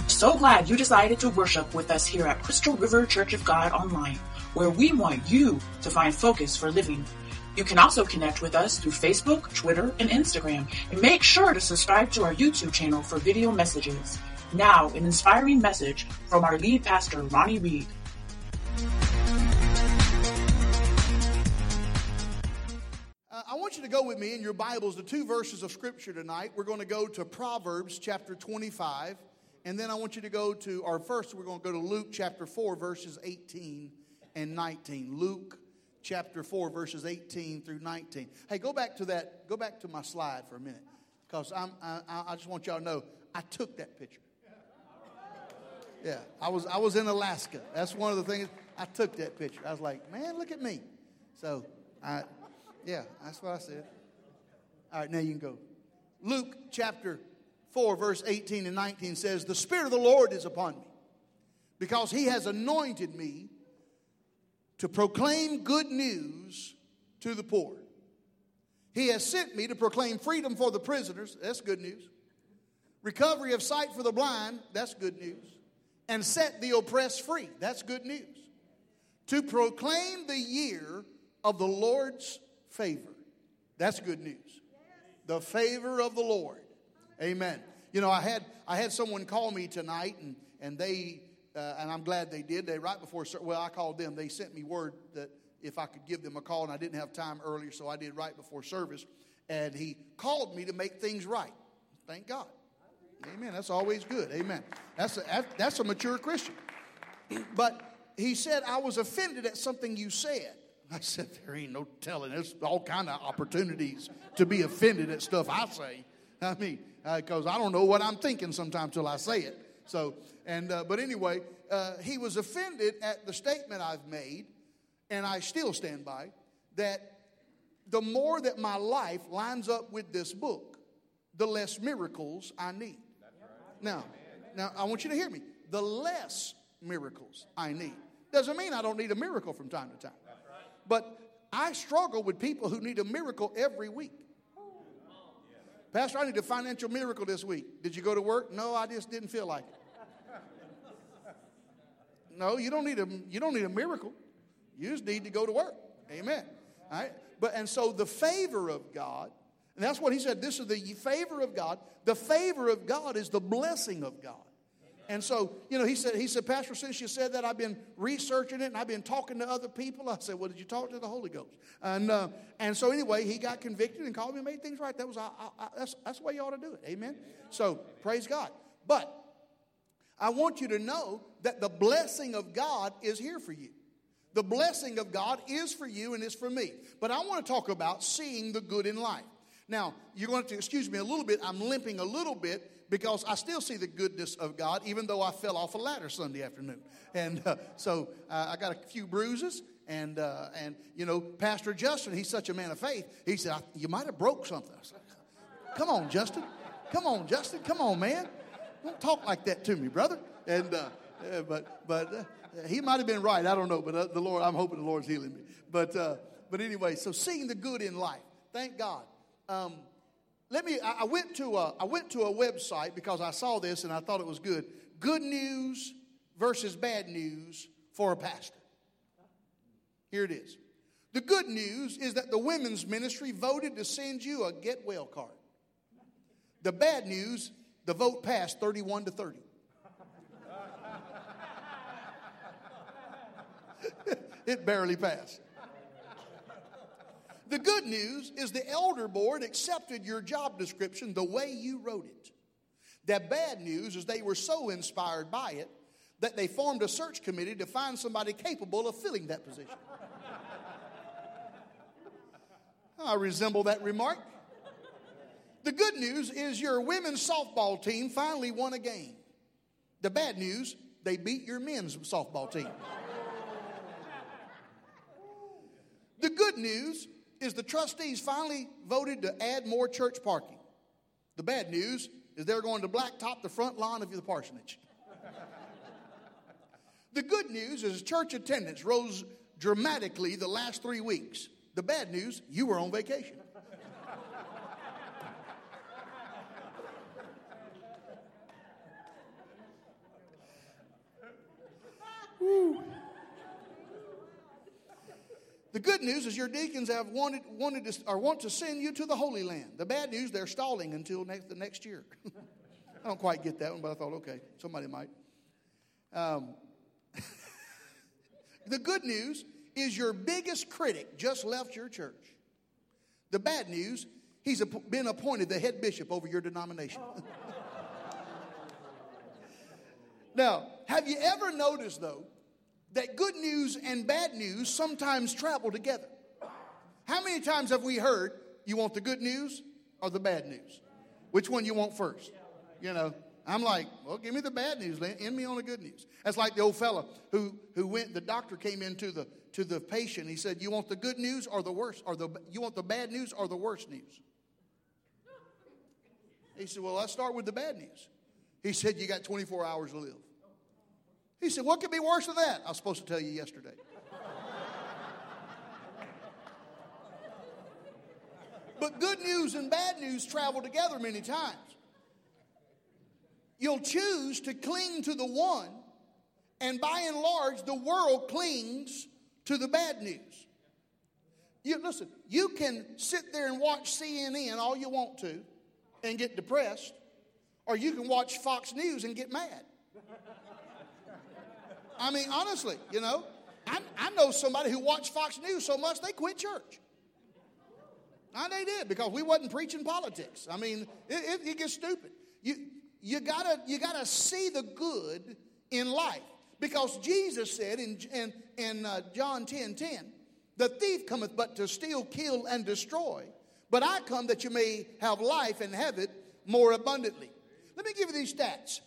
So glad you decided to worship with us here at Crystal River Church of God Online, where we want you to find focus for living. You can also connect with us through Facebook, Twitter, and Instagram, and make sure to subscribe to our YouTube channel for video messages. Now, an inspiring message from our lead pastor, Ronnie Reed. I want you to go with me in your Bibles to two verses of Scripture tonight. We're going to go to Proverbs chapter 25. And then I want you to go to, or first we're going to go to Luke chapter 4, verses 18 and 19. Luke chapter 4, verses 18 through 19. Hey, go back to my slide for a minute. Because I just want y'all to know, I took that picture. Yeah, I was in Alaska. That's one of the things, I took that picture. I was like, man, look at me. So, yeah, that's what I said. All right, now you can go. Luke chapter 4, verse 18 and 19 says, "The Spirit of the Lord is upon me, because He has anointed me to proclaim good news to the poor. He has sent me to proclaim freedom for the prisoners," that's good news, "recovery of sight for the blind," that's good news, "and set the oppressed free," that's good news, "to proclaim the year of the Lord's favor," that's good news. The favor of the Lord. Amen. You know, I had someone call me tonight, and they and I'm glad they did. They right before, well, I called them. They sent me word that if I could give them a call, and I didn't have time earlier, so I did right before service. And he called me to make things right. Thank God. Amen. That's always good. Amen. That's a mature Christian. But he said, "I was offended at something you said." I said, "There ain't no telling. There's all kind of opportunities to be offended at stuff I say. I mean, because I don't know what I'm thinking sometimes till I say it." So, but anyway, he was offended at the statement I've made, and I still stand by, that the more that my life lines up with this book, the less miracles I need. Now, I want you to hear me. The less miracles I need. Doesn't mean I don't need a miracle from time to time. But I struggle with people who need a miracle every week. "Pastor, I need a financial miracle this week." "Did you go to work?" "No, I just didn't feel like it." No, you don't need a miracle. You just need to go to work. Amen. All right. And so the favor of God, and that's what he said. This is the favor of God. The favor of God is the blessing of God. And so, you know, he said, "Pastor, since you said that, I've been researching it and I've been talking to other people." I said, "Well, did you talk to the Holy Ghost?" And so anyway, he got convicted and called me and made things right. That's the way you ought to do it. Amen. So praise God. But I want you to know that the blessing of God is here for you. The blessing of God is for you and is for me. But I want to talk about seeing the good in life. Now, you're going to excuse me a little bit. I'm limping a little bit, because I still see the goodness of God, even though I fell off a ladder Sunday afternoon. And so I got a few bruises. And you know, Pastor Justin, he's such a man of faith. He said, "You might have broke something." I said, Come on, Justin. Come on, Justin. Come on, man. Don't talk like that to me, brother. And but he might have been right. I don't know. But the Lord, I'm hoping the Lord's healing me. But anyway, so seeing the good in life. Thank God. I went to a website because I saw this and I thought it was good. Good news versus bad news for a pastor. Here it is. The good news is that the women's ministry voted to send you a get well card. The bad news, the vote passed 31-30. It barely passed. The good news is the elder board accepted your job description the way you wrote it. The bad news is they were so inspired by it that they formed a search committee to find somebody capable of filling that position. I resemble that remark. The good news is your women's softball team finally won a game. The bad news, they beat your men's softball team. The good news is the trustees finally voted to add more church parking. The bad news is they're going to blacktop the front lawn of the parsonage. The good news is church attendance rose dramatically the last 3 weeks. The bad news, you were on vacation. The good news is your deacons have want to send you to the Holy Land. The bad news, they're stalling until the next year. I don't quite get that one, but I thought, okay, somebody might. The good news is your biggest critic just left your church. The bad news, he's been appointed the head bishop over your denomination. Now, have you ever noticed, though, that good news and bad news sometimes travel together? How many times have we heard, you want the good news or the bad news? Which one you want first? You know, I'm like, well, give me the bad news, end me on the good news. That's like the old fella who went, the doctor came into the patient. He said, you want the good news or the worst, you want the bad news or the worst news? He said, well, let's start with the bad news. He said, you got 24 hours to live. He said, what could be worse than that? I was supposed to tell you yesterday. But good news and bad news travel together many times. You'll choose to cling to the one, and by and large, the world clings to the bad news. Listen, you can sit there and watch CNN all you want to and get depressed, or you can watch Fox News and get mad. I mean, honestly, you know, I know somebody who watched Fox News so much they quit church. And they did, because we wasn't preaching politics. I mean, it gets stupid. You gotta see the good in life, because Jesus said in John 10:10, the thief cometh but to steal, kill, and destroy. But I come that you may have life and have it more abundantly. Let me give you these stats.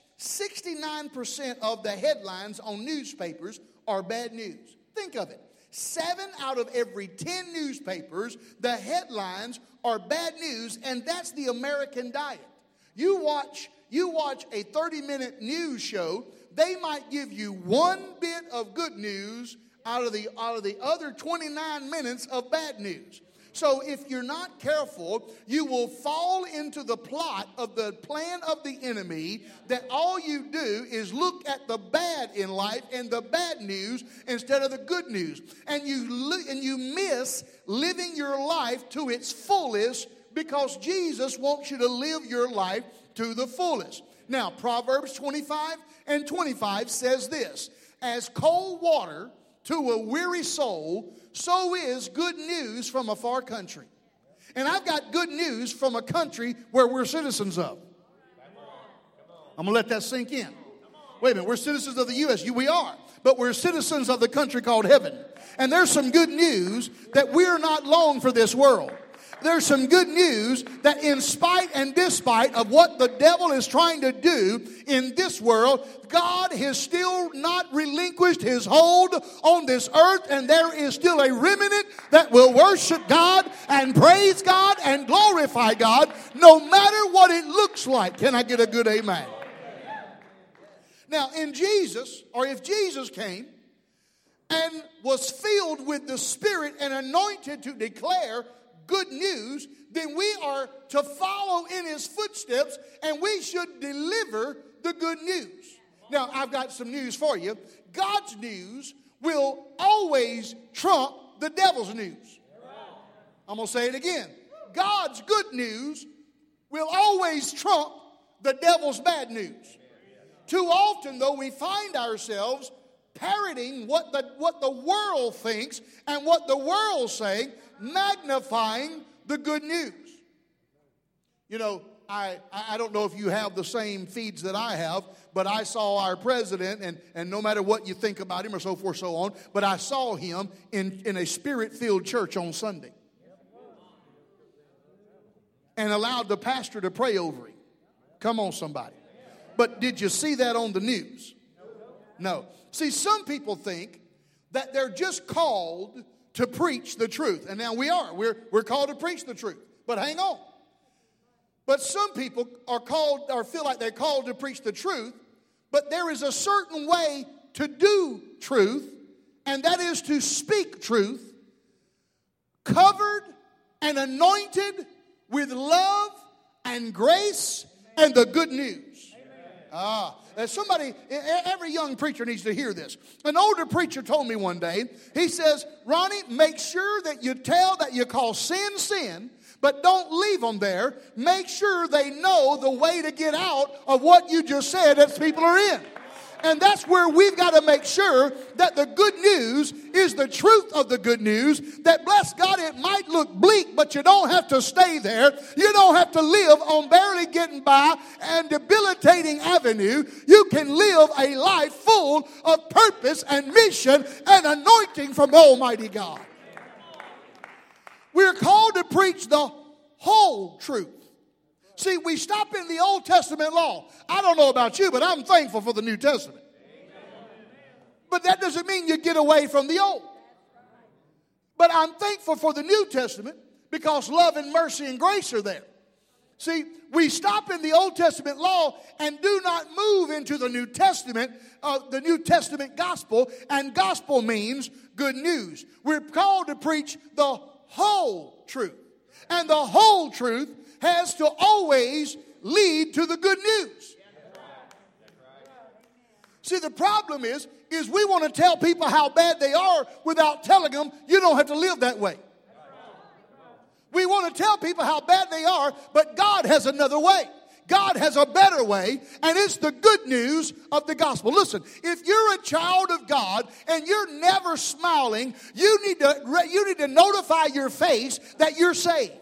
69% of the headlines on newspapers are bad news. Think of it. 7 out of every 10 newspapers, the headlines are bad news, and that's the American diet. You watch a 30-minute news show, they might give you one bit of good news out of the other 29 minutes of bad news. So if you're not careful, you will fall into the plot of the plan of the enemy, that all you do is look at the bad in life and the bad news instead of the good news. And you miss living your life to its fullest, because Jesus wants you to live your life to the fullest. Now, Proverbs 25:25 says this: as cold water to a weary soul, so is good news from a far country. And I've got good news from a country where we're citizens of. I'm going to let that sink in. Wait a minute, we're citizens of the U.S. We are. But we're citizens of the country called heaven. And there's some good news that we're not long for this world. There's some good news that in spite and despite of what the devil is trying to do in this world, God has still not relinquished his hold on this earth, and there is still a remnant that will worship God and praise God and glorify God no matter what it looks like. Can I get a good amen? Now, if Jesus came and was filled with the Spirit and anointed to declare good news, then we are to follow in his footsteps, and we should deliver the good news. Now, I've got some news for you. God's news will always trump the devil's news. I'm going to say it again. God's good news will always trump the devil's bad news. Too often, though, we find ourselves parroting what the world thinks and what the world's saying, magnifying the good news. You know, I don't know if you have the same feeds that I have, but I saw our president, and no matter what you think about him or so forth, so on, but I saw him in a spirit-filled church on Sunday. And allowed the pastor to pray over him. Come on, somebody. But did you see that on the news? No. See, some people think that they're just called to preach the truth. And now we are. We're called to preach the truth. But hang on. But some people are called, or feel like they're called to preach the truth, but there is a certain way to do truth, and that is to speak truth, covered and anointed with love and grace and the good news. Somebody, every young preacher needs to hear this. An older preacher told me one day, he says, Ronnie, make sure that you call sin, sin, but don't leave them there. Make sure they know the way to get out of what you just said that people are in. And that's where we've got to make sure that the good news is the truth of the good news. That, bless God, it might look bleak, but you don't have to stay there. You don't have to live on barely getting by and debilitating avenue. You can live a life full of purpose and mission and anointing from Almighty God. We're called to preach the whole truth. See, we stop in the Old Testament law. I don't know about you, but I'm thankful for the New Testament. But that doesn't mean you get away from the Old. But I'm thankful for the New Testament because love and mercy and grace are there. See, we stop in the Old Testament law and do not move into the New Testament gospel, and gospel means good news. We're called to preach the whole truth. And the whole truth has to always lead to the good news. See, the problem is we want to tell people how bad they are without telling them you don't have to live that way. We want to tell people how bad they are, but God has another way. God has a better way, and it's the good news of the gospel. Listen, if you're a child of God and you're never smiling, you need to notify your face that you're saved.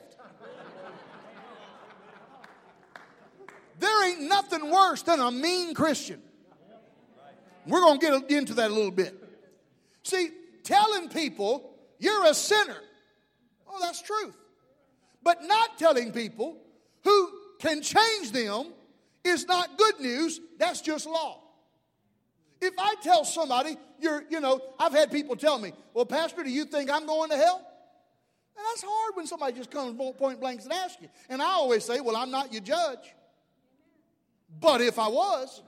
There ain't nothing worse than a mean Christian. We're going to get into that a little bit. See, telling people you're a sinner, oh, that's truth. But not telling people who can change them is not good news. That's just law. If I tell somebody, I've had people tell me, well, Pastor, do you think I'm going to hell? And that's hard when somebody just comes point blank and asks you. And I always say, well, I'm not your judge. But if I was,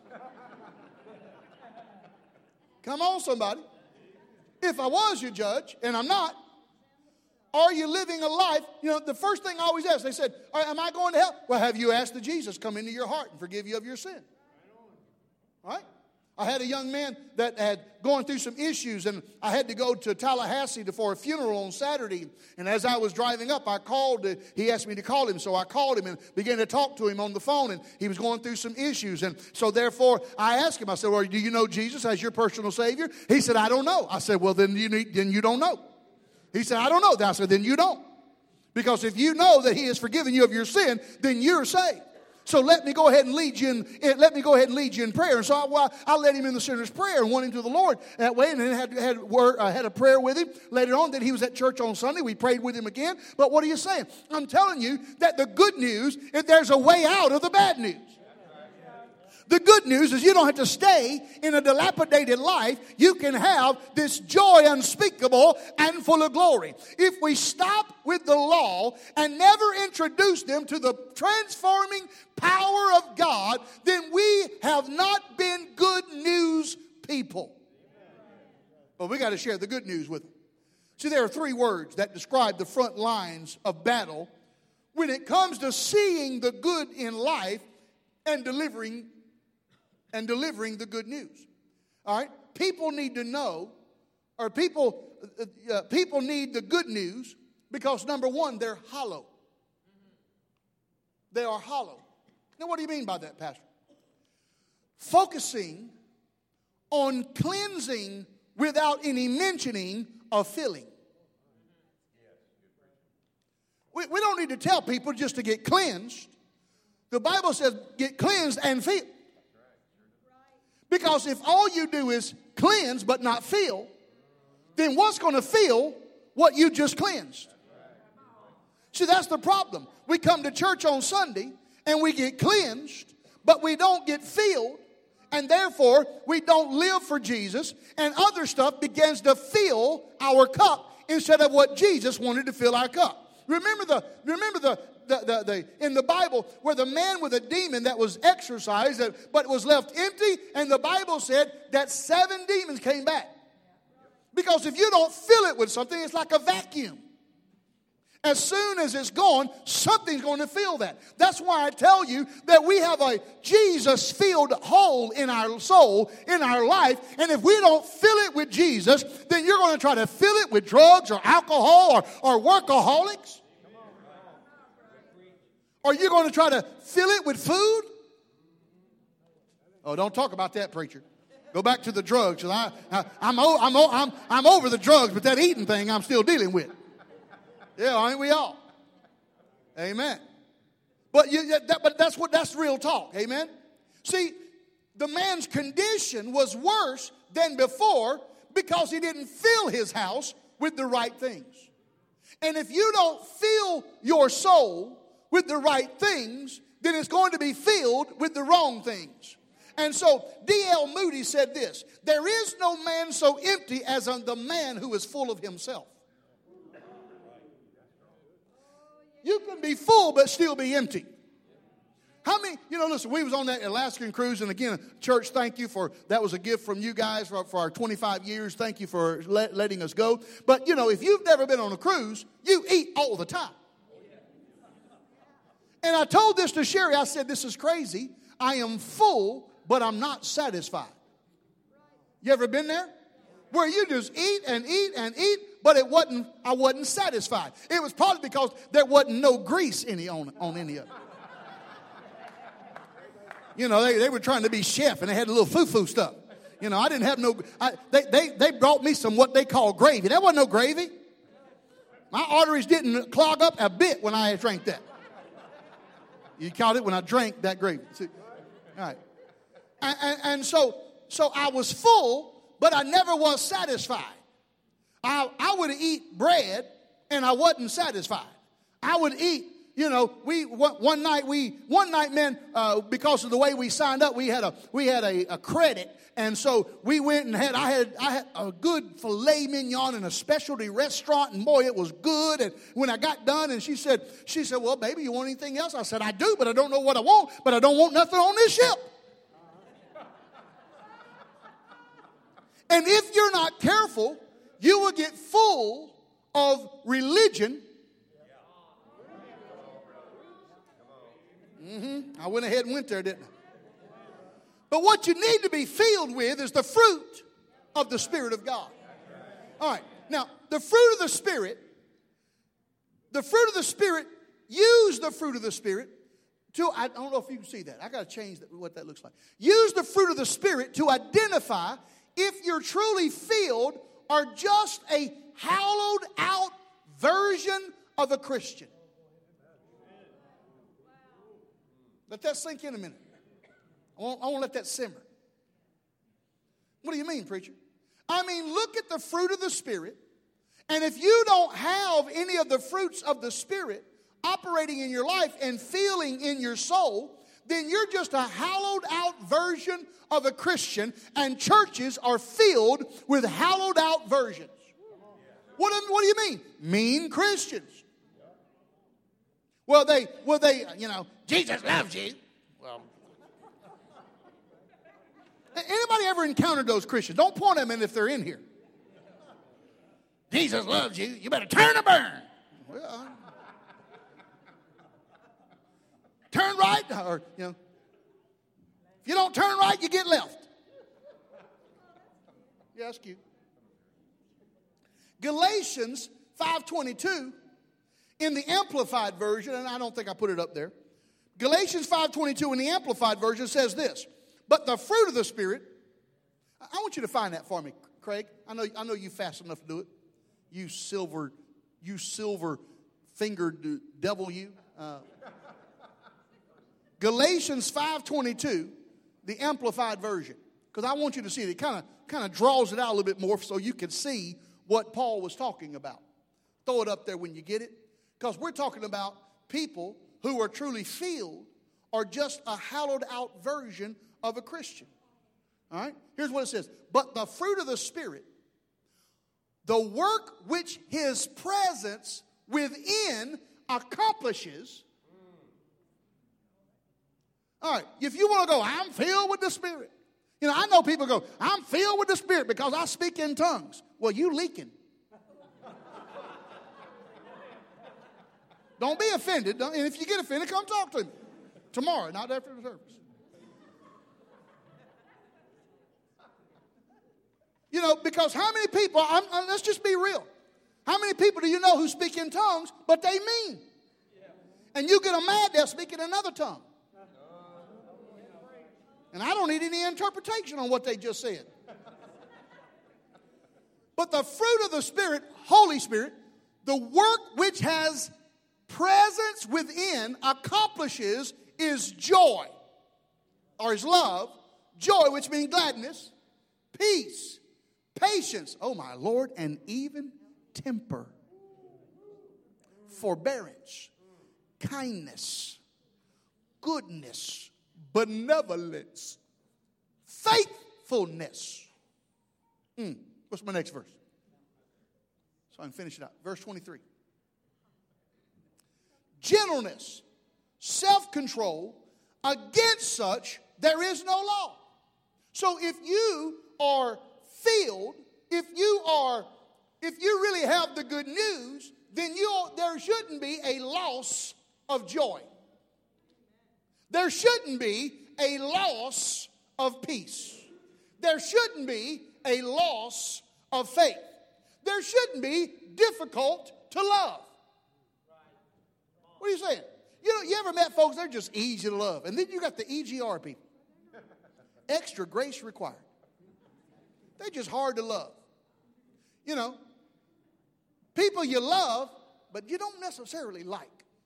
come on, somebody. If I was your judge, and I'm not, are you living a life? The first thing I always ask, they said, am I going to hell? Well, have you asked the Jesus come into your heart and forgive you of your sin? Right? I had a young man that had gone through some issues, and I had to go to Tallahassee for a funeral on Saturday. And as I was driving up, he asked me to call him, so I called him and began to talk to him on the phone, and he was going through some issues. And so therefore, I asked him, I said, well, do you know Jesus as your personal Savior? He said, I don't know. I said, well, then you don't know. He said, I don't know. I said, then you don't. Because if you know that he has forgiven you of your sin, then you're saved. So let me go ahead and lead you in prayer. And so I led him in the sinner's prayer and went him to the Lord that way. And then had a prayer with him later on. Then he was at church on Sunday. We prayed with him again. But what are you saying? I'm telling you that the good news is there's a way out of the bad news. The good news is you don't have to stay in a dilapidated life. You can have this joy unspeakable and full of glory. If we stop with the law and never introduce them to the transforming power of God, then we have not been good news people. But we got to share the good news with them. See, there are 3 words that describe the front lines of battle when it comes to seeing the good in life and delivering the good news. All right? People need to know, or people need the good news because, number one, they're hollow. They are hollow. Now, what do you mean by that, Pastor? Focusing on cleansing without any mentioning of filling. We don't need to tell people just to get cleansed. The Bible says get cleansed and fill. Because if all you do is cleanse but not fill, then what's going to fill what you just cleansed? See, that's the problem. We come to church on Sunday and we get cleansed, but we don't get filled, and therefore we don't live for Jesus, and other stuff begins to fill our cup instead of what Jesus wanted to fill our cup. Remember the in the Bible where the man with a demon that was exorcised but was left empty, and the Bible said that 7 demons came back. Because if you don't fill it with something, it's like a vacuum. As soon as it's gone, something's going to fill that. That's why I tell you that we have a Jesus-filled hole in our soul, in our life. And if we don't fill it with Jesus, then you're going to try to fill it with drugs or alcohol or workaholics. Or you're going to try to fill it with food. Oh, don't talk about that, preacher. Go back to the drugs. I'm over the drugs, but that eating thing I'm still dealing with. Yeah, aren't we all? Amen. But that's real talk. Amen. See, the man's condition was worse than before because he didn't fill his house with the right things. And if you don't fill your soul with the right things, then it's going to be filled with the wrong things. And so D.L. Moody said this: there is no man so empty as the man who is full of himself. You can be full but still be empty. How many, listen, we was on that Alaskan cruise, and again, church, thank you that was a gift from you guys for our 25 years. Thank you for letting us go. But, if you've never been on a cruise, you eat all the time. And I told this to Sherry. I said, this is crazy. I am full, but I'm not satisfied. You ever been there? Where you just eat and eat and eat, but I wasn't satisfied. It was probably because there wasn't no grease on any of it. They were trying to be chef, and they had a little foo-foo stuff. I didn't have no, they brought me some what they call gravy. That wasn't no gravy. My arteries didn't clog up a bit when I drank that. You caught it when I drank that gravy. See? All right. And so I was full, but I never was satisfied. I would eat bread, and I wasn't satisfied. I would eat, one night, man, because of the way we signed up, we had a credit, and so we went and I had a good filet mignon in a specialty restaurant, and boy, it was good. And when I got done, and she said, well, baby, you want anything else? I said, I do, but I don't know what I want, but I don't want nothing on this ship. And if you're not careful, you will get full of religion. I went ahead and went there, didn't I? But what you need to be filled with is the fruit of the Spirit of God. All right. Now, the fruit of the Spirit, use the fruit of the Spirit I don't know if you can see that. I got to change what that looks like. Use the fruit of the Spirit to identify if you're truly filled or just a hallowed out version of a Christian. Let that sink in a minute. I want to let that simmer. What do you mean, preacher? I mean, look at the fruit of the Spirit, and if you don't have any of the fruits of the Spirit operating in your life and feeling in your soul, then you're just a hallowed out version of a Christian, and churches are filled with hallowed out versions. What do you mean? Mean Christians. Well, Jesus loves you. Well, anybody ever encountered those Christians? Don't point at them if they're in here. Jesus loves you. You better turn or burn. Well, turn right, or if you don't turn right, you get left. Yeah, that's cute. Galatians 5:22 in the Amplified Version, and I don't think I put it up there. Galatians 5:22 in the Amplified Version says this: but the fruit of the Spirit. I want you to find that for me, Craig. I know you fast enough to do it. You silver fingered devil, you. Galatians 5:22, the Amplified Version, because I want you to see it. It kind of draws it out a little bit more so you can see what Paul was talking about. Throw it up there when you get it, because we're talking about people who are truly filled or just a hallowed out version of a Christian. All right? Here's what it says. But the fruit of the Spirit, the work which His presence within accomplishes. All right, if you want to go, I'm filled with the Spirit. I know people go, I'm filled with the Spirit because I speak in tongues. Well, you leaking. Don't be offended. And if you get offended, come talk to me. Tomorrow, not after the service. You know, because how many people, let's just be real. How many people do you know who speak in tongues, but they mean? And you get them mad, they'll speak in another tongue. And I don't need any interpretation on what they just said. But the fruit of the Spirit, Holy Spirit, the work which has presence within accomplishes is joy, or is love, joy, which means gladness, peace, patience, oh my Lord, and even temper, forbearance, kindness, goodness, benevolence, faithfulness. What's my next verse? So I can finish it up. Verse 23. Gentleness, self-control, against such there is no law. So if you are filled, if you really have the good news, then there shouldn't be a loss of joy. There shouldn't be a loss of peace. There shouldn't be a loss of faith. There shouldn't be difficult to love. What are you saying? You ever met folks, they're just easy to love. And then you got the EGR people. Extra grace required. They're just hard to love. You know, people you love, but you don't necessarily like.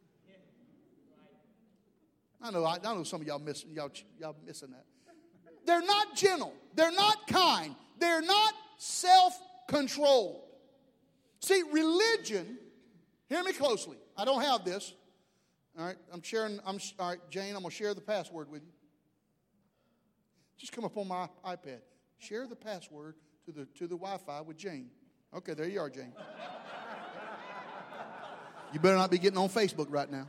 I know some of y'all missing that. They're not gentle. They're not kind. They're not self-controlled. See, religion, hear me closely. I don't have this. All right, all right, Jane, I'm going to share the password with you. Just come up on my iPad. Share the password to the Wi-Fi with Jane. Okay, there you are, Jane. You better not be getting on Facebook right now.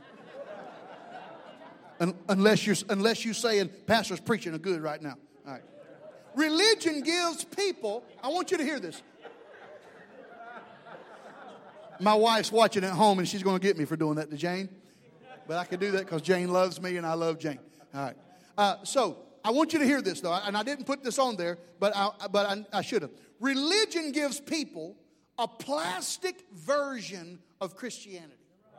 Unless you're saying pastor's preaching a good right now. All right. Religion gives people, I want you to hear this. My wife's watching at home and she's going to get me for doing that to Jane. But I can do that because Jane loves me and I love Jane. All right. So I want you to hear this though, and I didn't put this on there, but I should have. Religion gives people a plastic version of Christianity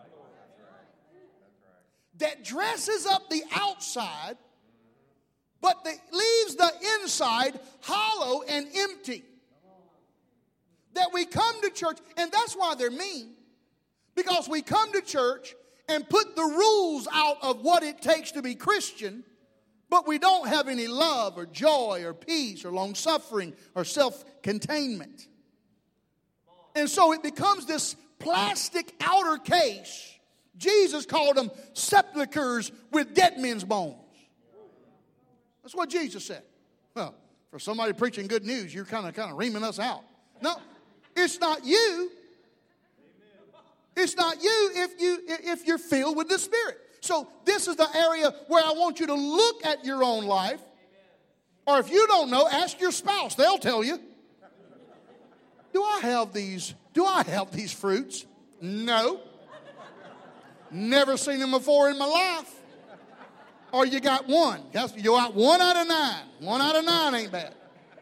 that dresses up the outside, but that leaves the inside hollow and empty. That we come to church, and that's why they're mean, because we come to church and put the rules out of what it takes to be Christian, but we don't have any love or joy or peace or long-suffering or self-containment. And so it becomes this plastic outer case. Jesus called them sepulchres with dead men's bones. That's what Jesus said. Well, for somebody preaching good news, you're kind of reaming us out. No, it's not you. It's not you if you're filled with the Spirit. So this is the area where I want you to look at your own life. Or if you don't know, ask your spouse. They'll tell you. Do I have these fruits? No. Never seen them before in my life. Or you got one. You got 1 out of 9. 1 out of 9 ain't bad.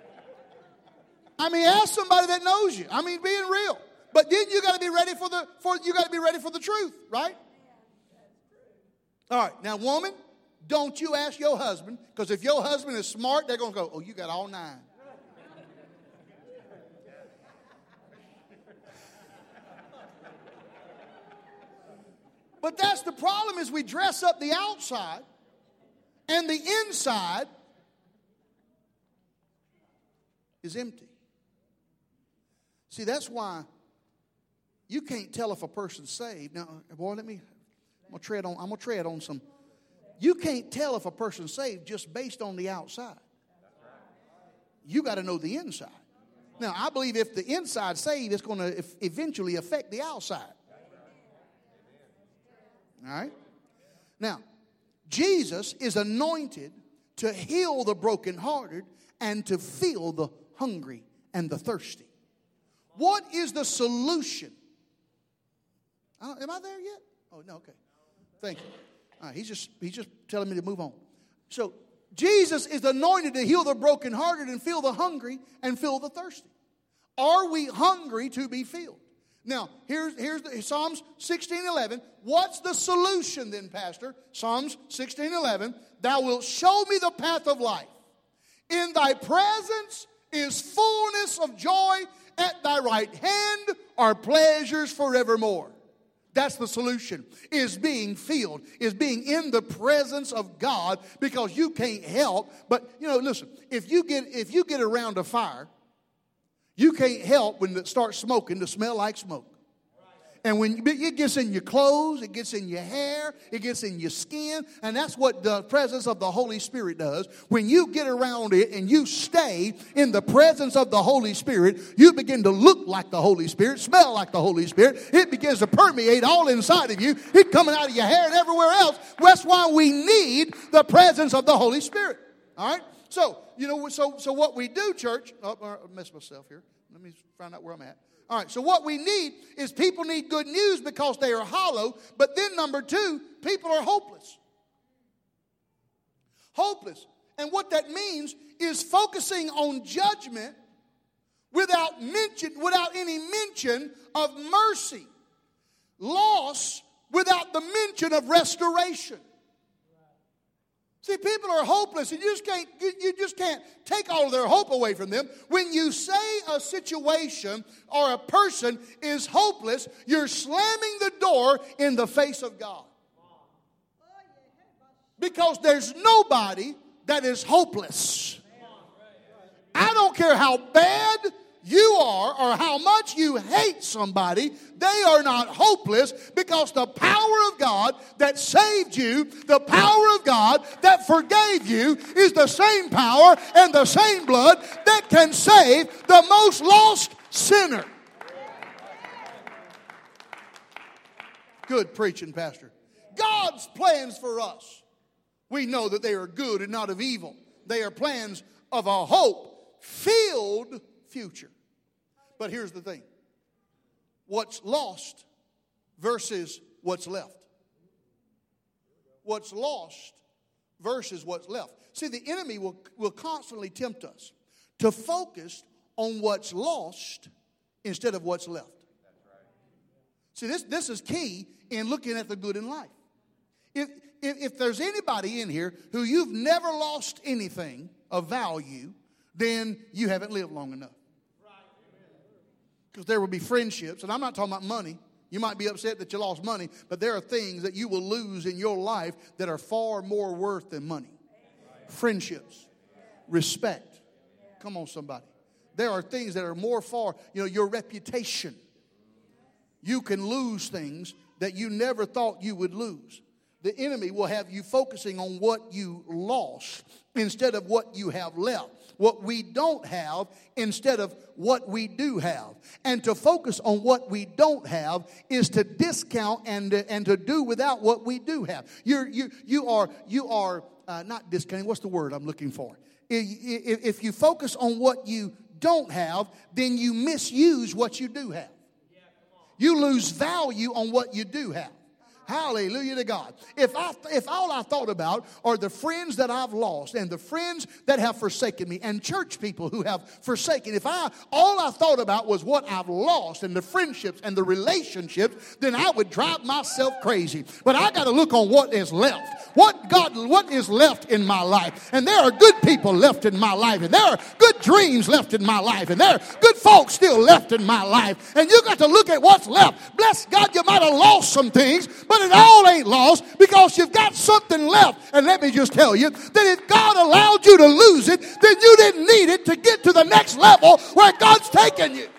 I mean, ask somebody that knows you. I mean, being real. But then you got to be ready for the truth, right? All right, now woman, don't you ask your husband, because if your husband is smart, they're going to go, oh, you got all 9. But that's the problem, is we dress up the outside and the inside is empty. See, that's why you can't tell if a person's saved. Now, boy, I'm gonna tread on some. You can't tell if a person's saved just based on the outside. You got to know the inside. Now, I believe if the inside's saved, it's going to eventually affect the outside. All right? Now, Jesus is anointed to heal the brokenhearted and to fill the hungry and the thirsty. What is the solution? Am I there yet? Oh, no, okay. Thank you. All right, he's just telling me to move on. So Jesus is anointed to heal the brokenhearted and fill the hungry and fill the thirsty. Are we hungry to be filled? Now, here's the Psalms 16:11. What's the solution then, Pastor? Psalms 16:11. Thou wilt show me the path of life. In thy presence is fullness of joy. At thy right hand are pleasures forevermore. That's the solution, is being filled, is being in the presence of God, because you can't help. But, listen, if you get around a fire, you can't help when it starts smoking to smell like smoke. And when it gets in your clothes, it gets in your hair, it gets in your skin. And that's what the presence of the Holy Spirit does. When you get around it and you stay in the presence of the Holy Spirit, you begin to look like the Holy Spirit, smell like the Holy Spirit. It begins to permeate all inside of you. It's coming out of your hair and everywhere else. That's why we need the presence of the Holy Spirit. All right? So, so what we do, church, I messed myself here. Let me find out where I'm at. All right, so what we need is people need good news because they are hollow. But then number two, people are hopeless. Hopeless. And what that means is focusing on judgment without any mention of mercy. Loss without the mention of restoration. See, people are hopeless, and you just can't take all of their hope away from them. When you say a situation or a person is hopeless, you're slamming the door in the face of God. Because there's nobody that is hopeless. I don't care how bad you are or how much you hate somebody, they are not hopeless, because the power of God that saved you, the power of God that forgave you, is the same power and the same blood that can save the most lost sinner. Good preaching, Pastor. God's plans for us, we know that they are good and not of evil. They are plans of a hope-filled future. But here's the thing. What's lost versus what's left. What's lost versus what's left. See, the enemy will constantly tempt us to focus on what's lost instead of what's left. See, this is key in looking at the good in life. If there's anybody in here who you've never lost anything of value, then you haven't lived long enough. Because there will be friendships, and I'm not talking about money. You might be upset that you lost money, but there are things that you will lose in your life that are far more worth than money. Friendships, respect. Come on, somebody. There are things that are more far, your reputation. You can lose things that you never thought you would lose. The enemy will have you focusing on what you lost instead of what you have left. What we don't have instead of what we do have. And to focus on what we don't have is to discount and to do without what we do have. You are not discounting. What's the word I'm looking for? If you focus on what you don't have, then you misuse what you do have. You lose value on what you do have. Hallelujah to God. If all I thought about are the friends that I've lost and the friends that have forsaken me and church people who have forsaken, all I thought about was what I've lost and the friendships and the relationships, then I would drive myself crazy. But I got to look on what is left. What is left in my life? And there are good people left in my life, and there are good dreams left in my life, and there are good folks still left in my life. And you got to look at what's left. Bless God, you might have lost some things, but it all ain't lost because you've got something left. And let me just tell you that if God allowed you to lose it, then you didn't need it to get to the next level where God's taking you.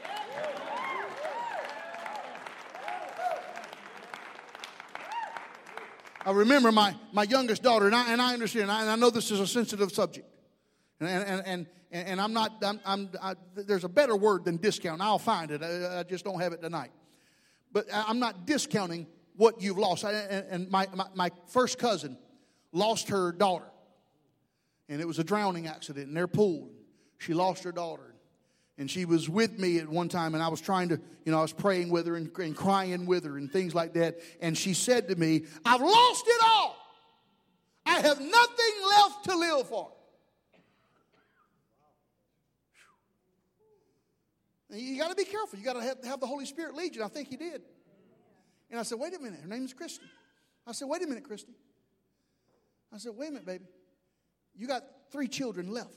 I remember my youngest daughter, and I understand, and I know this is a sensitive subject, and I'm not. There's a better word than discount. I'll find it. I just don't have it tonight. But I'm not discounting what you've lost. And my first cousin lost her daughter, and it was a drowning accident in their pool. She lost her daughter, And she was with me at one time, and I was trying to, I was praying with her and crying with her and things like that. And she said to me, I've lost it all. I have nothing left to live for. And you got to be careful. You got to have the Holy Spirit lead you. And I think He did. And I said, wait a minute. Her name is Christy. I said, wait a minute, Christy. I said, wait a minute, baby. You got 3 children left.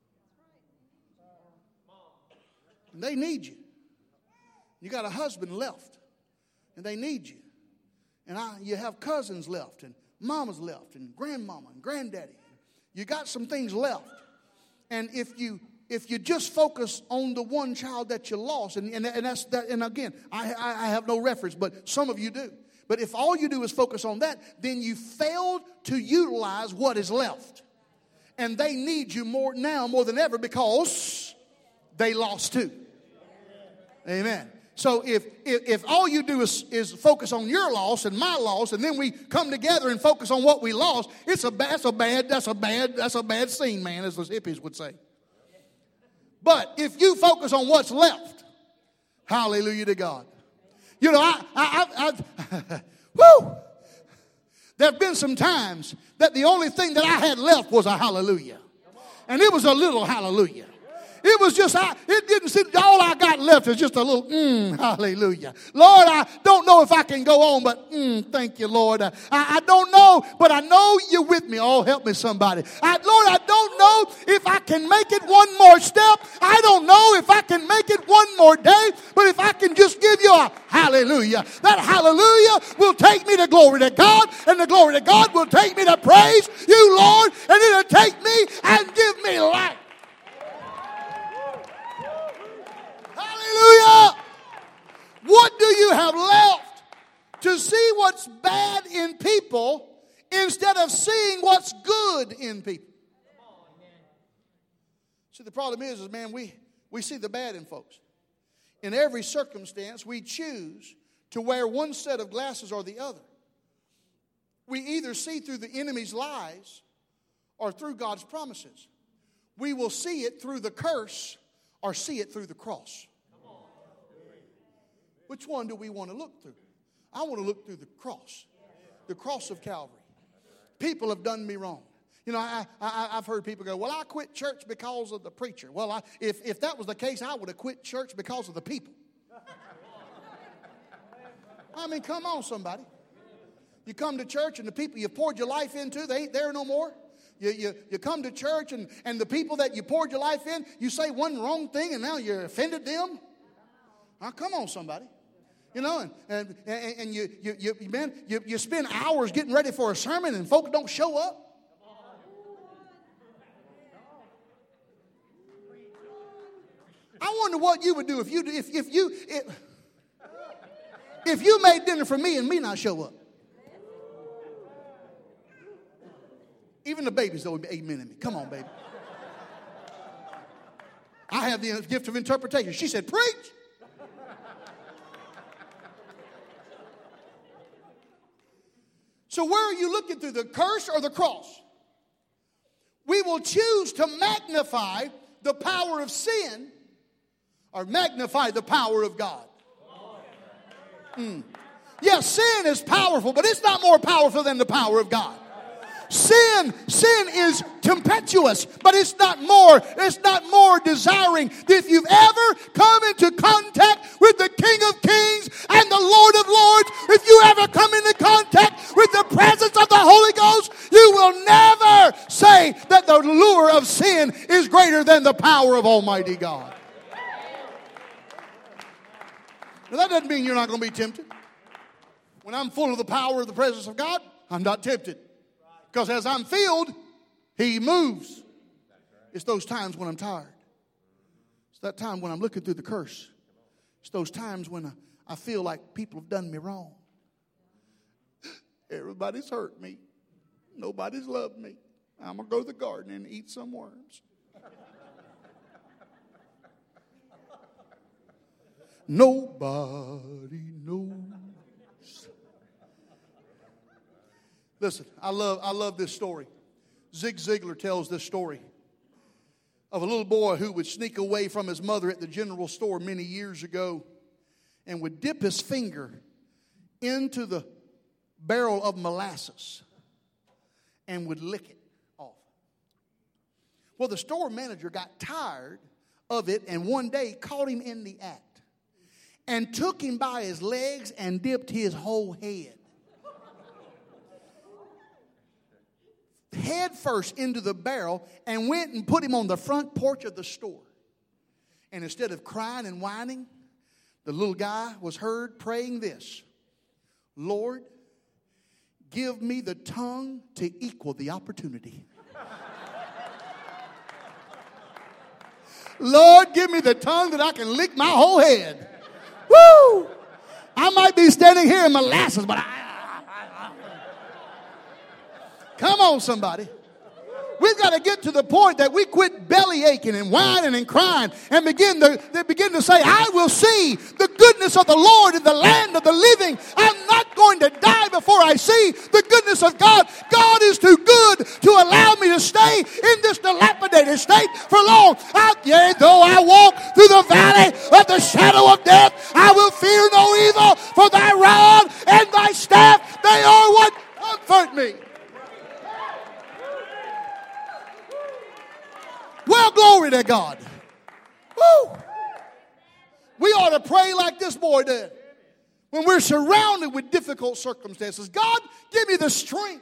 And they need you. You got a husband left. And they need you. And you have cousins left. And mama's left. And grandmama and granddaddy. You got some things left. And if you just focus on the one child that you lost, and that's that, and again, I have no reference, but some of you do. But if all you do is focus on that, then you failed to utilize what is left. And they need you more than ever because they lost too. Amen. So if all you do is focus on your loss and my loss, and then we come together and focus on what we lost, that's a bad scene, man, as those hippies would say. But if you focus on what's left, hallelujah to God. Woo! There have been some times that the only thing that I had left was a hallelujah. And it was a little hallelujah. It was just, it didn't seem, all I got left is just a little, hallelujah. Lord, I don't know if I can go on, but thank you, Lord. I don't know, but I know you're with me. Oh, help me, somebody. Lord, I don't know if I can make it one more step. I don't know if I can make it one more day, but if I can just give you a hallelujah, that hallelujah will take me to glory to God, and the glory to God will take me to praise you, Lord, and it'll take me and give me life. Hallelujah! What do you have left to see what's bad in people instead of seeing what's good in people? See, the problem is man, we see the bad in folks. In every circumstance, we choose to wear one set of glasses or the other. We either see through the enemy's lies or through God's promises. We will see it through the curse or see it through the cross. Which one do we want to look through? I want to look through the cross of Calvary. People have done me wrong. I've heard people go, well, I quit church because of the preacher. Well, if that was the case, I would have quit church because of the people. I mean, come on, somebody. You come to church and the people you poured your life into, they ain't there no more. You come to church and the people that you poured your life in, you say one wrong thing and now you offended them. Now, come on, somebody. And you spend hours getting ready for a sermon and folks don't show up. I wonder what you would do if you made dinner for me and me not show up. Even the babies though would be amen at me. Come on, baby. I have the gift of interpretation. She said, preach. So where are you looking through, the curse or the cross? We will choose to magnify the power of sin or magnify the power of God. Yes, sin is powerful, but it's not more powerful than the power of God. Sin is tempestuous, but it's not more desiring. If you've ever come into contact with the King of Kings and the Lord of Lords, if you ever come into contact with the presence of the Holy Ghost, you will never say that the lure of sin is greater than the power of Almighty God. Now, that doesn't mean you're not going to be tempted. When I'm full of the power of the presence of God, I'm not tempted. Because as I'm filled, He moves. It's those times when I'm tired. It's that time when I'm looking through the curse. It's those times when I feel like people have done me wrong. Everybody's hurt me. Nobody's loved me. I'm going to go to the garden and eat some worms. Nobody knows. Listen, I love this story. Zig Ziglar tells this story. of a little boy who would sneak away from his mother at the general store many years ago and would dip his finger into the barrel of molasses and would lick it off. Well, the store manager got tired of it and one day caught him in the act and took him by his legs and dipped his whole head first into the barrel and went and put him on the front porch of the store. And instead of crying and whining, the little guy was heard praying this: Lord, give me the tongue to equal the opportunity. Lord, give me the tongue that I can lick my whole head. Woo! I might be standing here in molasses, but come on, somebody. We've got to get to the point that we quit belly aching and whining and crying and begin to say, I will see the goodness of the Lord in the land of the living. I'm not going to die before I see the goodness of God. God is too good to allow me to stay in this dilapidated state for long. Yea, though I walk through the valley of the shadow of death, I will fear no evil, for thy rod and thy staff, they are what comfort me. Well, glory to God. Woo! We ought to pray like this boy did. When we're surrounded with difficult circumstances, God, give me the strength.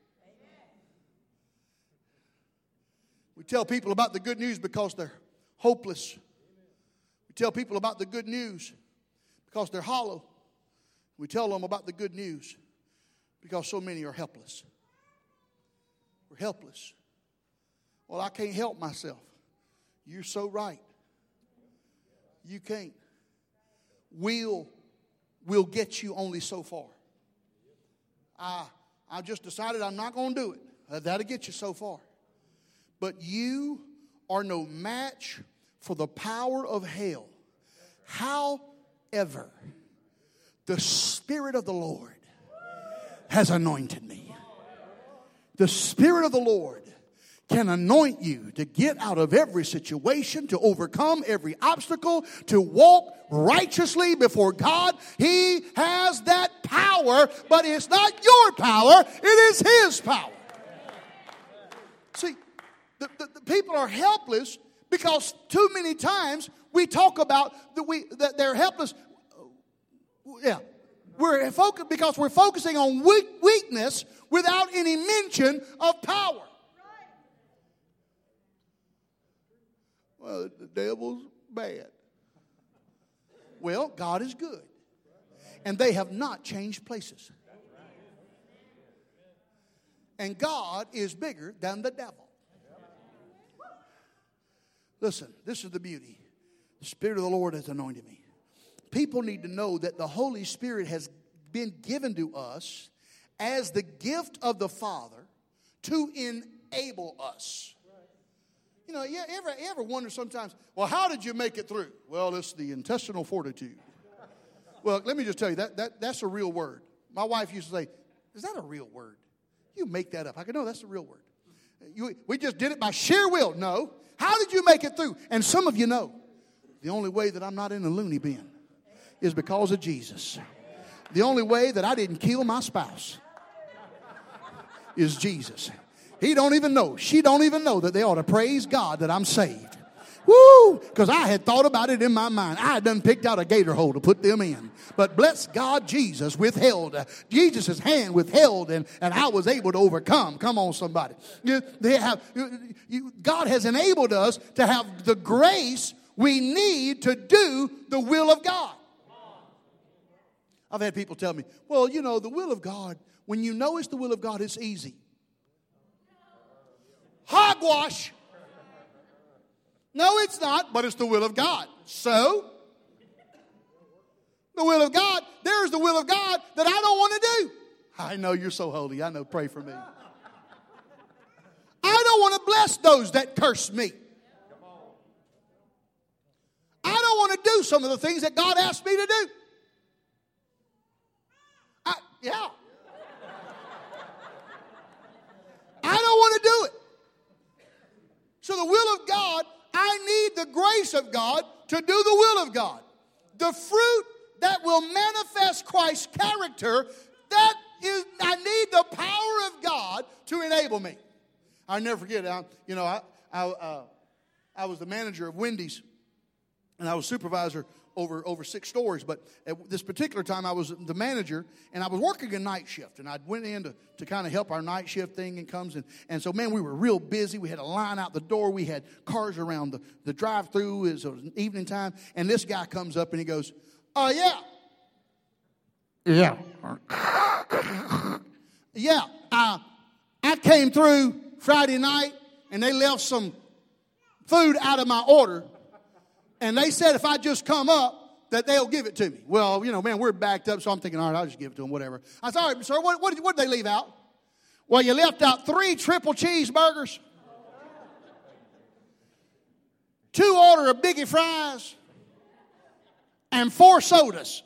We tell people about the good news because they're hopeless. We tell people about the good news because they're hollow. We tell them about the good news because so many are helpless. We're helpless. Well, I can't help myself. You're so right. You can't. We'll get you only so far. I just decided I'm not going to do it. That'll get you so far. But you are no match for the power of hell. However, the Spirit of the Lord has anointed me. The Spirit of the Lord can anoint you to get out of every situation, to overcome every obstacle, to walk righteously before God. He has that power, but it's not your power, it is His power. See, the people are helpless because too many times we talk about that they're helpless. Yeah. Because we're focusing on weakness without any mention of power. Well, the devil's bad. Well, God is good. And they have not changed places. And God is bigger than the devil. Listen, this is the beauty. The Spirit of the Lord has anointed me. People need to know that the Holy Spirit has been given to us as the gift of the Father to enable us. You know, you ever wonder sometimes, well, how did you make it through? Well, it's the intestinal fortitude. Well, let me just tell you, that's a real word. My wife used to say, is that a real word? You make that up. I go, no, that's a real word. We just did it by sheer will. No. How did you make it through? And some of you know, the only way that I'm not in a loony bin is because of Jesus. The only way that I didn't kill my spouse is Jesus. He don't even know. She don't even know that they ought to praise God that I'm saved. Woo! Because I had thought about it in my mind. I had done picked out a gator hole to put them in. But bless God, Jesus withheld. Jesus' hand withheld, and I was able to overcome. Come on, somebody. God has enabled us to have the grace we need to do the will of God. I've had people tell me, well, you know, the will of God, when you know it's the will of God, it's easy. Hogwash. No, it's not, but it's the will of God. So, the will of God, there's the will of God that I don't want to do. I know you're so holy. I know, pray for me. I don't want to bless those that curse me. I don't want to do some of the things that God asked me to do. Yeah. I don't want to do it. So the will of God, the grace of God to do the will of God. The fruit that will manifest Christ's character, I need the power of God to enable me. I'll never forget, I was the manager of Wendy's, and I was supervisor over 6 stores. But at this particular time, I was the manager, and I was working a night shift. And I went in to kind of help our night shift thing and comes. And so, man, we were real busy. We had a line out the door. We had cars around the drive-through. It was evening time. And this guy comes up, and he goes, "Oh, yeah. Yeah. Yeah. I came through Friday night, and they left some food out of my order. And they said if I just come up, that they'll give it to me." Well, man, we're backed up, so I'm thinking, all right, I'll just give it to them, whatever. I said, "All right, sir, what did they leave out?" "Well, you left out 3 triple cheeseburgers, 2 order of Biggie fries, and 4 sodas."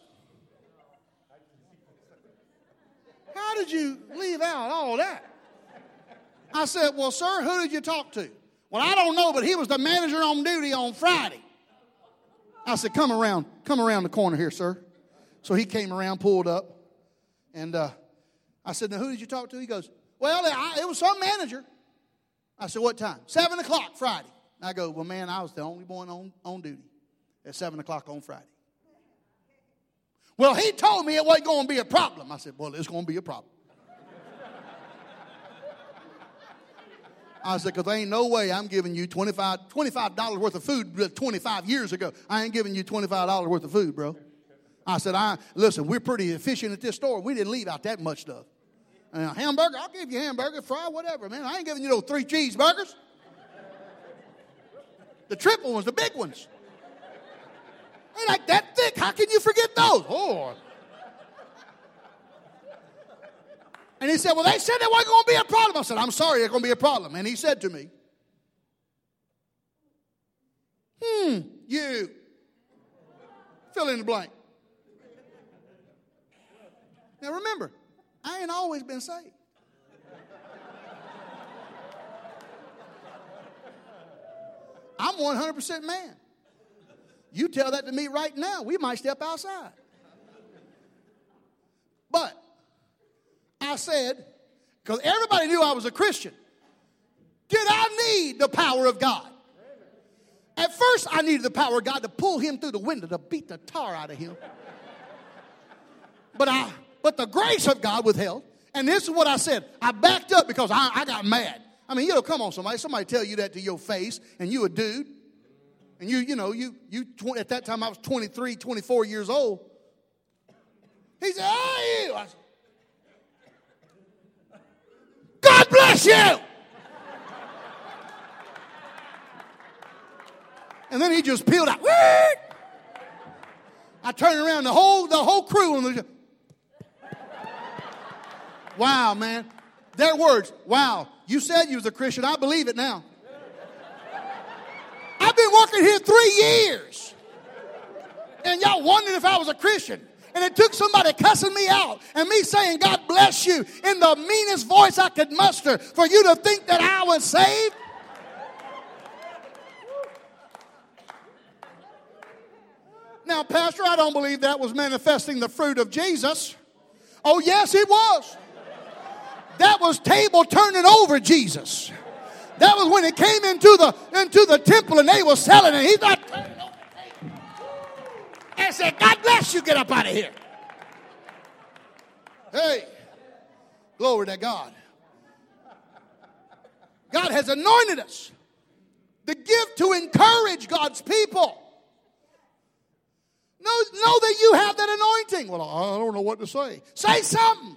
"How did you leave out all that?" I said, "Well, sir, who did you talk to?" "Well, I don't know, but he was the manager on duty on Friday." I said, come around the corner here, sir." So he came around, pulled up, and I said, "Now, who did you talk to?" He goes, "Well, it was some manager." I said, "What time?" 7 o'clock Friday. I go, "Well, man, I was the only one on duty at 7 o'clock on Friday." "Well, he told me it wasn't going to be a problem." I said, "Well, it's going to be a problem." I said, "Because there ain't no way I'm giving you $25 worth of food 25 years ago. I ain't giving you $25 worth of food, bro." I said, "Listen, we're pretty efficient at this store. We didn't leave out that much stuff. Hamburger, I'll give you a hamburger, fry, whatever, man. I ain't giving you no 3 cheeseburgers. The triple ones, the big ones. They like that thick. How can you forget those?" Oh. And he said, "Well, they said there wasn't going to be a problem." I said, "I'm sorry, there's going to be a problem." And he said to me, "You fill in the blank." Now remember, I ain't always been saved. I'm 100% man. You tell that to me right now, we might step outside. But I said, because everybody knew I was a Christian, did I need the power of God? At first, I needed the power of God to pull him through the window, to beat the tar out of him. But the grace of God withheld. And this is what I said. I backed up because I got mad. I mean, come on, somebody tell you that to your face, and you a dude. And you at that time I was 23, 24 years old. He said, "Oh, you." I said, "God bless you." And then he just peeled out. I turned around, the whole crew. And wow, man. Their words. Wow. You said you was a Christian. I believe it now. I've been working here 3 years. And y'all wondered if I was a Christian. And it took somebody cussing me out and me saying, "God bless you," in the meanest voice I could muster for you to think that I was saved. Now, Pastor, I don't believe that was manifesting the fruit of Jesus. Oh, yes, it was. That was table turning over Jesus. That was when it came into the temple and they were selling it. He's not turning over the table. And said, "God bless you, get up out of here." Hey, glory to God. God has anointed us. The gift to encourage God's people. Know that you have that anointing. "Well, I don't know what to say." Say something.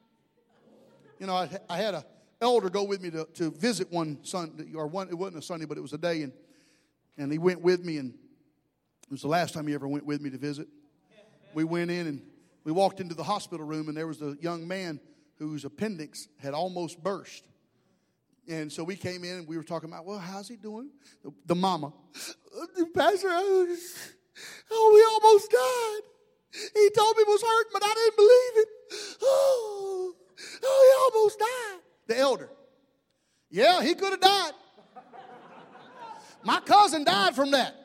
I had an elder go with me to visit one Sunday, it wasn't a Sunday, but it was a day, and he went with me, and it was the last time he ever went with me to visit. We went in and we walked into the hospital room, and there was a young man whose appendix had almost burst. And so we came in and we were talking about, "Well, how's he doing?" The mama, "Pastor, we almost died. He told me it was hurting, but I didn't believe it. Oh, he almost died." The elder, "Yeah, he could have died. My cousin died from that.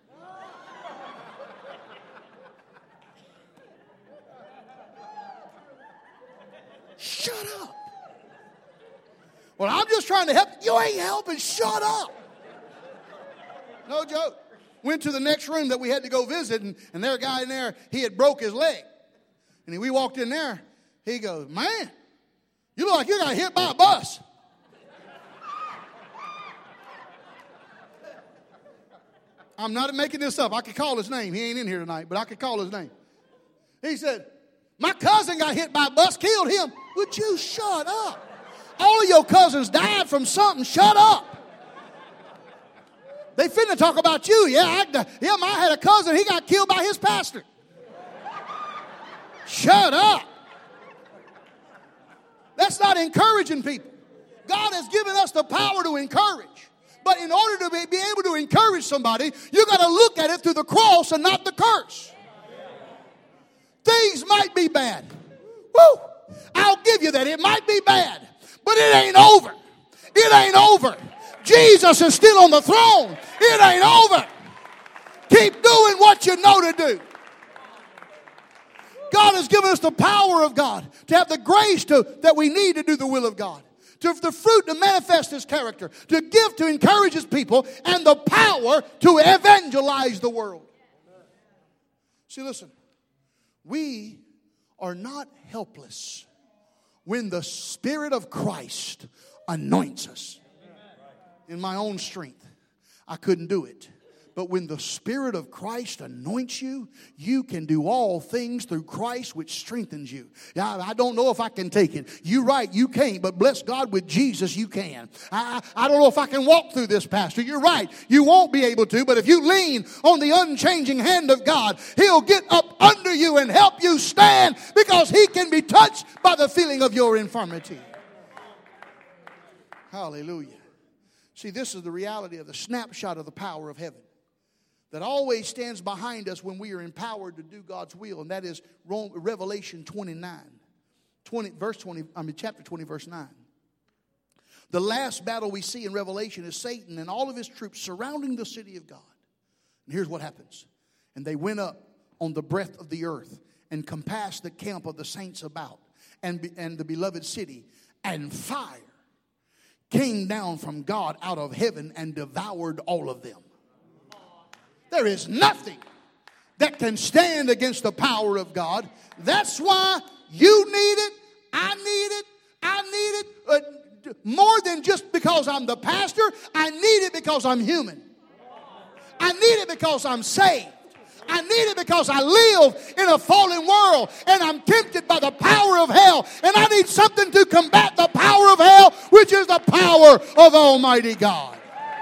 Shut up. Well, I'm just trying to help. You ain't helping. Shut up. No joke. Went to the next room that we had to go visit, and there a guy in there, he had broke his leg. And we walked in there, he goes, man, you look like you got hit by a bus. I'm not making this up. I could call his name. He ain't in here tonight, but I could call his name. He said, my cousin got hit by a bus, killed him. Would you shut up? All of your cousins died from something. Shut up. They finna talk about you. I had a cousin. He got killed by his pastor. Shut up. That's not encouraging people. God has given us the power to encourage. But in order to be able to encourage somebody, you got to look at it through the cross and not the curse. Things might be bad. Woo! I'll give you that. It might be bad. But it ain't over. It ain't over. Jesus is still on the throne. It ain't over. Keep doing what you know to do. God has given us the power of God to have the grace that we need to do the will of God. To have the fruit to manifest His character. To give to encourage His people. And the power to evangelize the world. See, listen. We are not helpless when the Spirit of Christ anoints us. In my own strength, I couldn't do it. But when the Spirit of Christ anoints you, you can do all things through Christ which strengthens you. Now, I don't know if I can take it. You're right, you can't. But bless God, with Jesus, you can. I don't know if I can walk through this, Pastor. You're right. You won't be able to. But if you lean on the unchanging hand of God, He'll get up under you and help you stand because He can be touched by the feeling of your infirmity. Hallelujah. See, this is the reality of the snapshot of the power of heaven that always stands behind us when we are empowered to do God's will, and that is Revelation 29, chapter 20, verse 9. The last battle we see in Revelation is Satan and all of his troops surrounding the city of God. And here's what happens. And they went up on the breadth of the earth and compassed the camp of the saints about and the beloved city, and fire came down from God out of heaven and devoured all of them. There is nothing that can stand against the power of God. That's why you need it. I need it. I need it more than just because I'm the pastor. I need it because I'm human. I need it because I'm saved. I need it because I live in a fallen world and I'm tempted by the power of hell. And I need something to combat the power of hell, which is the power of Almighty God.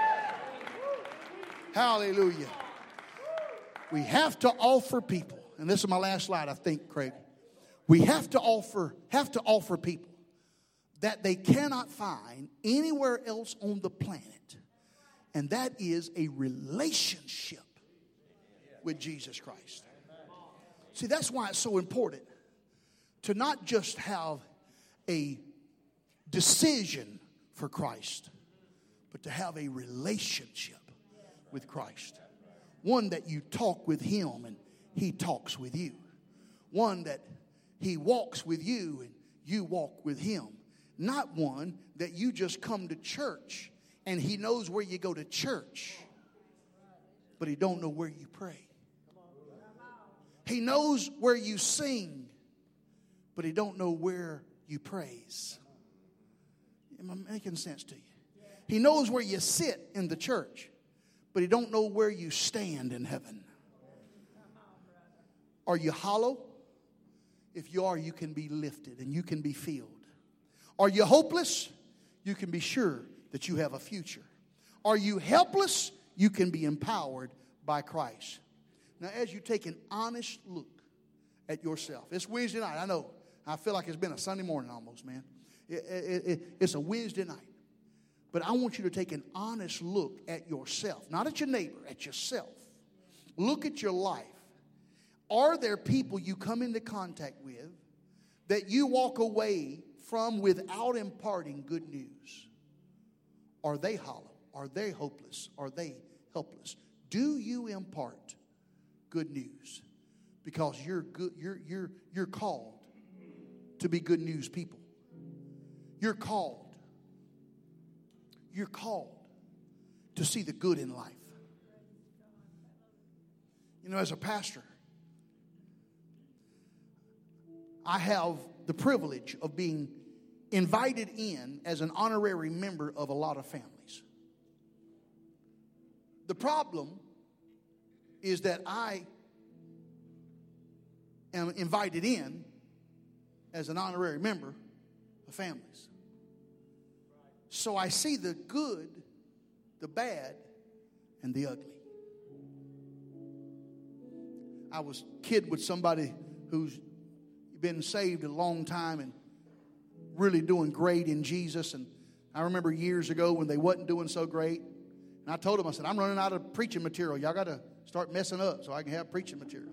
Hallelujah. We have to offer people, and this is my last slide, I think, Craig. We have to offer people that they cannot find anywhere else on the planet. And that is a relationship with Jesus Christ. See, that's why it's so important to not just have a decision for Christ, but to have a relationship with Christ. One that you talk with Him and He talks with you. One that He walks with you and you walk with Him. Not one that you just come to church and He knows where you go to church, but He don't know where you pray. He knows where you sing, but He don't know where you praise. Am I making sense to you? He knows where you sit in the church, but He don't know where you stand in heaven. Are you hollow? If you are, you can be lifted and you can be filled. Are you hopeless? You can be sure that you have a future. Are you helpless? You can be empowered by Christ. Now, as you take an honest look at yourself, it's Wednesday night. I know. I feel like it's been a Sunday morning almost, man. It's a Wednesday night. But I want you to take an honest look at yourself. Not at your neighbor, at yourself. Look at your life. Are there people you come into contact with that you walk away from without imparting good news? Are they hollow? Are they hopeless? Are they helpless. Do you impart good news? Because you're good, you're called to be good news people. You're called to see the good in life. You know, as a pastor, I have the privilege of being invited in as an honorary member of a lot of families. The problem is that I am invited in as an honorary member of families. So I see the good, the bad, and the ugly. I was kid with somebody who's been saved a long time and really doing great in Jesus. And I remember years ago when they wasn't doing so great. And I told them, I said, I'm running out of preaching material. Y'all got to start messing up so I can have preaching material.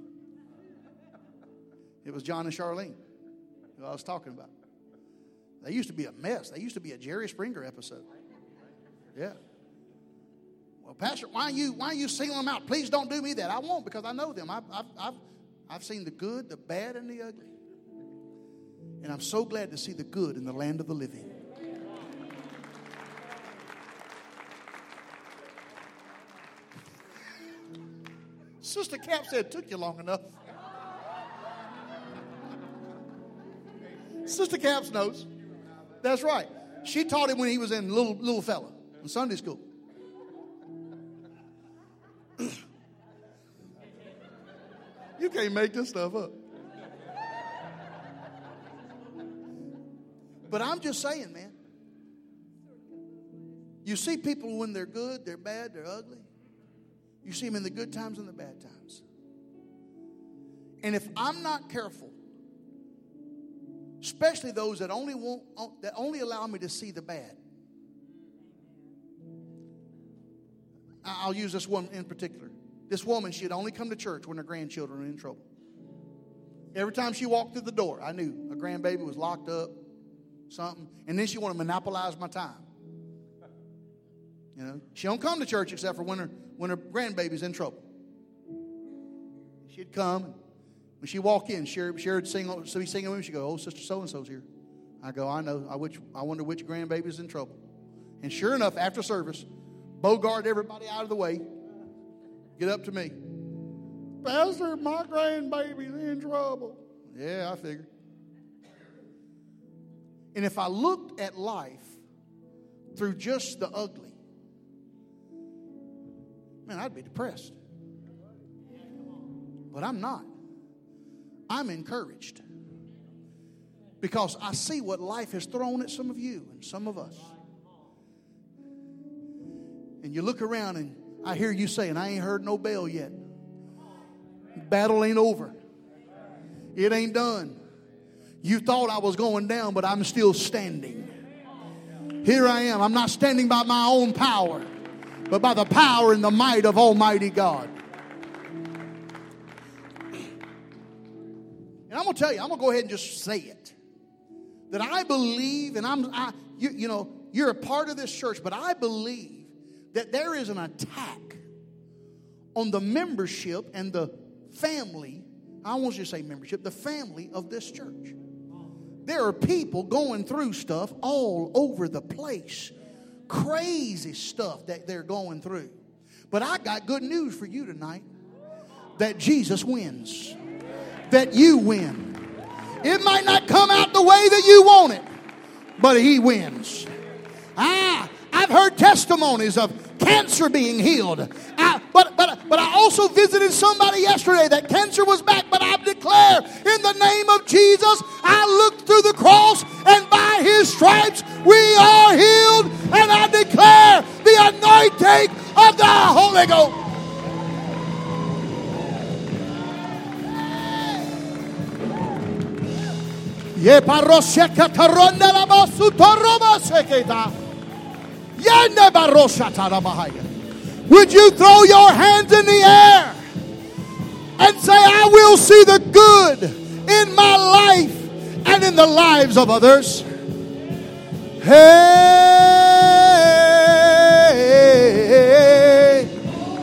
It was John and Charlene who I was talking about. They used to be a mess. They used to be a Jerry Springer episode. Yeah. Well, Pastor, why are you singling them out? Please don't do me that. I won't, because I know them. I've seen the good, the bad, and the ugly. And I'm so glad to see the good in the land of the living. Sister Cap said it took you long enough. Sister Caps knows. That's right. She taught him when he was in little fella in Sunday school. You can't make this stuff up. But I'm just saying, man. You see people when they're good, they're bad, they're ugly. You see them in the good times and the bad times. And if I'm not careful, especially those that only allow me to see the bad. I'll use this one in particular. This woman, she had only come to church when her grandchildren were in trouble. Every time she walked through the door, I knew a grandbaby was locked up, something. And then she wanted to monopolize my time. You know, she don't come to church except for when her grandbaby's in trouble. She'd come, and when she walk in, Sherry'd sing with me. She'd go, "Oh, Sister So-and-so's here." I go, "I know. I wonder which grandbaby's in trouble." And sure enough, after service, bogart everybody out of the way, get up to me. "Pastor, my grandbaby's in trouble." Yeah, I figured. And if I looked at life through just the ugly, man, I'd be depressed. But I'm not. I'm encouraged. Because I see what life has thrown at some of you and some of us. And you look around and I hear you saying, "I ain't heard no bell yet. Battle ain't over. It ain't done. You thought I was going down, but I'm still standing. Here I am. I'm not standing by my own power, but by the power and the might of Almighty God." And I'm going to tell you, I'm going to go ahead and just say it. That I believe, and you're a part of this church, but I believe that there is an attack on the membership and the family. I want you to say membership, the family of this church. There are people going through stuff all over the place. Crazy stuff that they're going through. But I got good news for you tonight. That Jesus wins. That you win. It might not come out the way that you want it, but He wins. I've heard testimonies of cancer being healed. But I also visited somebody yesterday that cancer was back. But I declare in the name of Jesus, I looked through the cross, and by His stripes we are healed. And I declare the anointing of the Holy Ghost. Would you throw your hands in the air and say, "I will see the good in my life and in the lives of others"? Hey,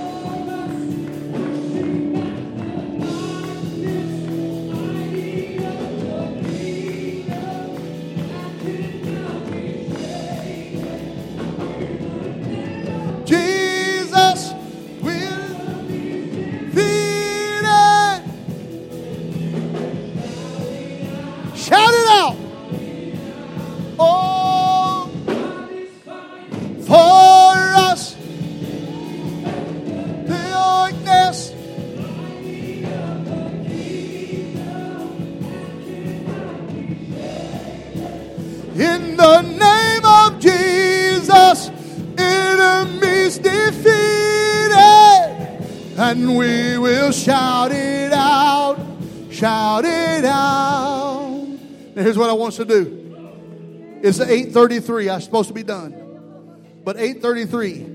and we will shout it out, shout it out. Now here's what I want us to do. It's 8:33. I'm supposed to be done, but 8:33.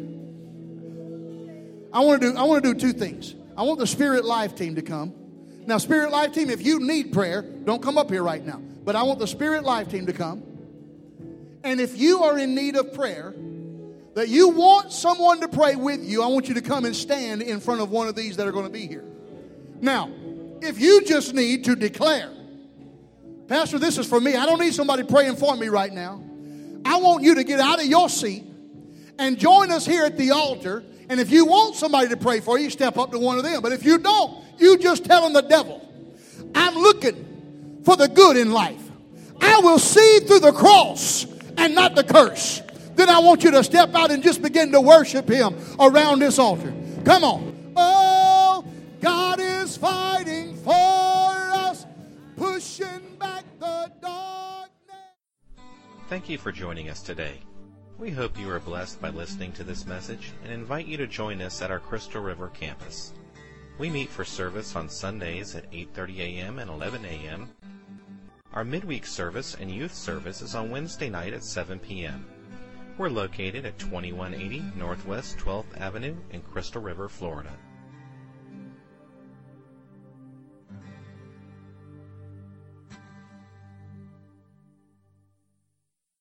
I want to do two things. I want the Spirit Life team to come. Now, Spirit Life team, if you need prayer, don't come up here right now. But I want the Spirit Life team to come. And if you are in need of prayer, that you want someone to pray with you, I want you to come and stand in front of one of these that are going to be here. Now, if you just need to declare, Pastor, this is for me. I don't need somebody praying for me right now. I want you to get out of your seat and join us here at the altar. And if you want somebody to pray for you, step up to one of them. But if you don't, you just telling the devil, I'm looking for the good in life. I will see through the cross and not the curse. Then I want you to step out and just begin to worship him around this altar. Come on. Oh, God is fighting for us, pushing back the darkness. Thank you for joining us today. We hope you are blessed by listening to this message and invite you to join us at our Crystal River campus. We meet for service on Sundays at 8:30 a.m. and 11 a.m. Our midweek service and youth service is on Wednesday night at 7 p.m. We're located at 2180 Northwest 12th Avenue in Crystal River, Florida.